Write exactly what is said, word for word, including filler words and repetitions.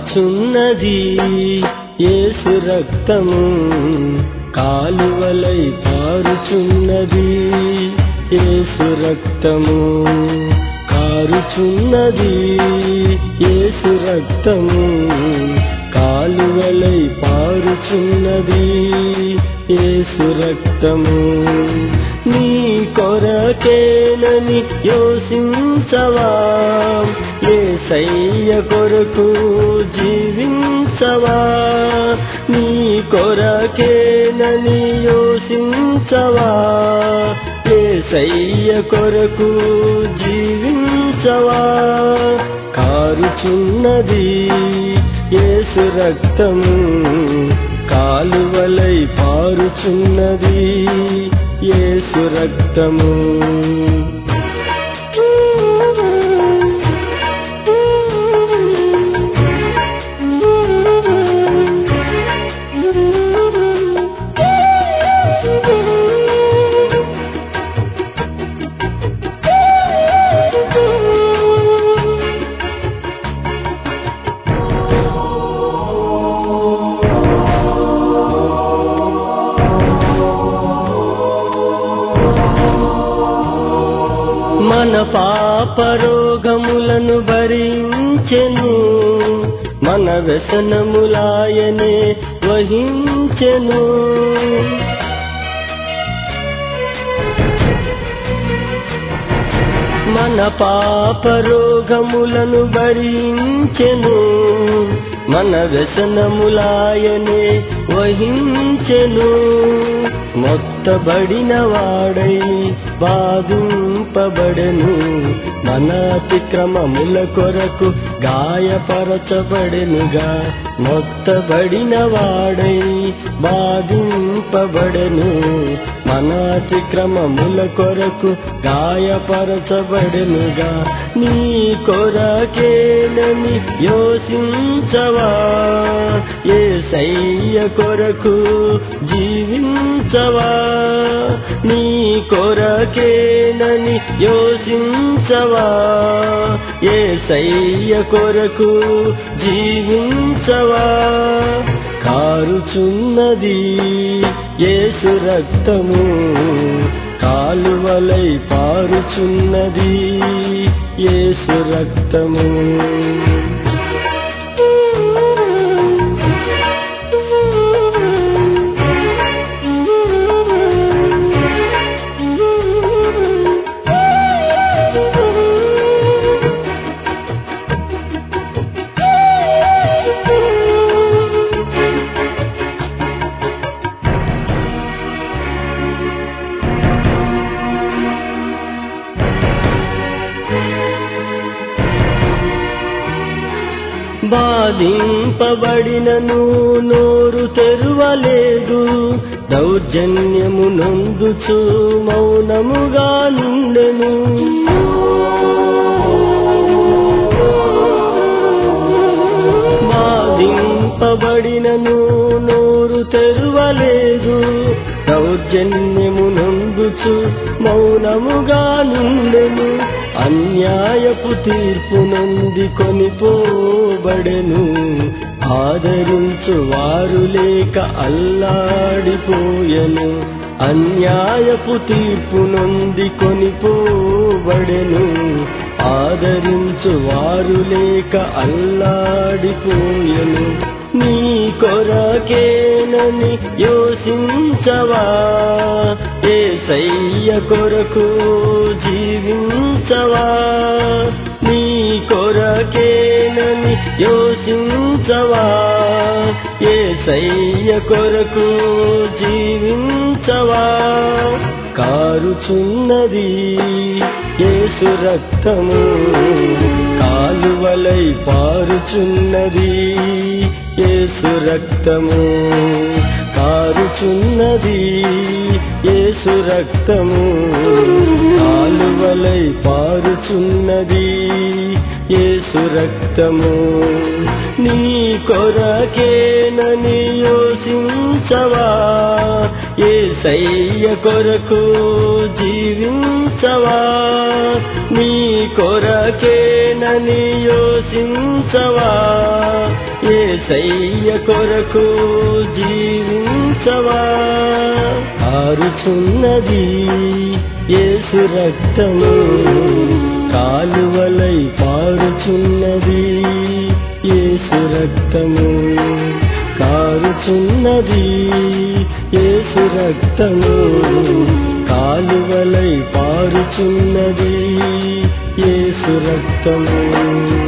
కారుచున్నది యేసు రక్తము, కాలువలై పారుచున్నది యేసు రక్తము, కారుచున్నది యేసు రక్తము, కాలువలై పారుచున్నది యేసు రక్తము. నీ కొరకేనని యోసించవా, యేసయ్య కొరకు జీవించవా, నీ కొరకేనని యోసించవా, యేసయ్య కొరకు జీవించవా. కారుచున్నది యేసు రక్తము, కాలువలై పారుచున్నది యేసు రక్తము. మన పాపరోగములను భరించెను, మన వ్యసనములాయనే వహించెను. మన పాపరోగములను భరించెను, మన వ్యసనములాయనే వహించెను. మొత్తబడిన వాడై బాధింపబడెను, మన అతిక్రమముల కొరకు గాయపరచబడెనుగా. మొత్తబడిన వాడై బాధింపబడెను, మన అతిక్రమముల కొరకు గాయపరచబడెనుగా. నీ కొరకేనని యోసించవా, యేసయ్య కొరకు జీవించవా, నీ కొరకేనని యోసించవా, యేసయ్య కొరకు జీవించవా. కారుచున్నది యేసు రక్తము, కాలువలై పారుచున్నది యేసు రక్తము. బాధింపబడినను నోరు తెరువలేదు, దౌర్జన్యము నొందుచు మౌనముగా నుండెను. బాధింపబడినను నోరు తెరువలేదు, దౌర్జన్యము నొందుచు మౌనముగా నుండెను. అన్యాయపు తీర్పు నొంది కొనిపోబడెను, ఆదరించు వారు లేక అల్లాడిపోయెను. అన్యాయపు తీర్పు నొంది కొనిపోబడెను, ఆదరించు వారు లేక అల్లాడిపోయెను. నీ కొరకేనని యోసించవా, యేసయ్య కొరకు జీవించవా, నీ కొరకేనని యోసించవా, యేసయ్య కొరకు జీవించవా. కారుచున్నది యేసు రక్తము, కాలువలై పారుచున్నది యేసు రక్తము, కారుచున్నది యేసు రక్తము, కాలువలై పారుచున్నది యేసు రక్తము. నీ కొరకేనని యోసించవా, యేసయ్య కొరకు జీవించవా, నీ కొరకేనని యోసించవా, యేసయ్య కొరకు జీవించవా కారుచున్నది యేసు రక్తము కాలువలై పారుచున్నది యేసు రక్తము కారుచున్నది యేసు రక్తము కాలువలై పారుచున్నది యేసు రక్తము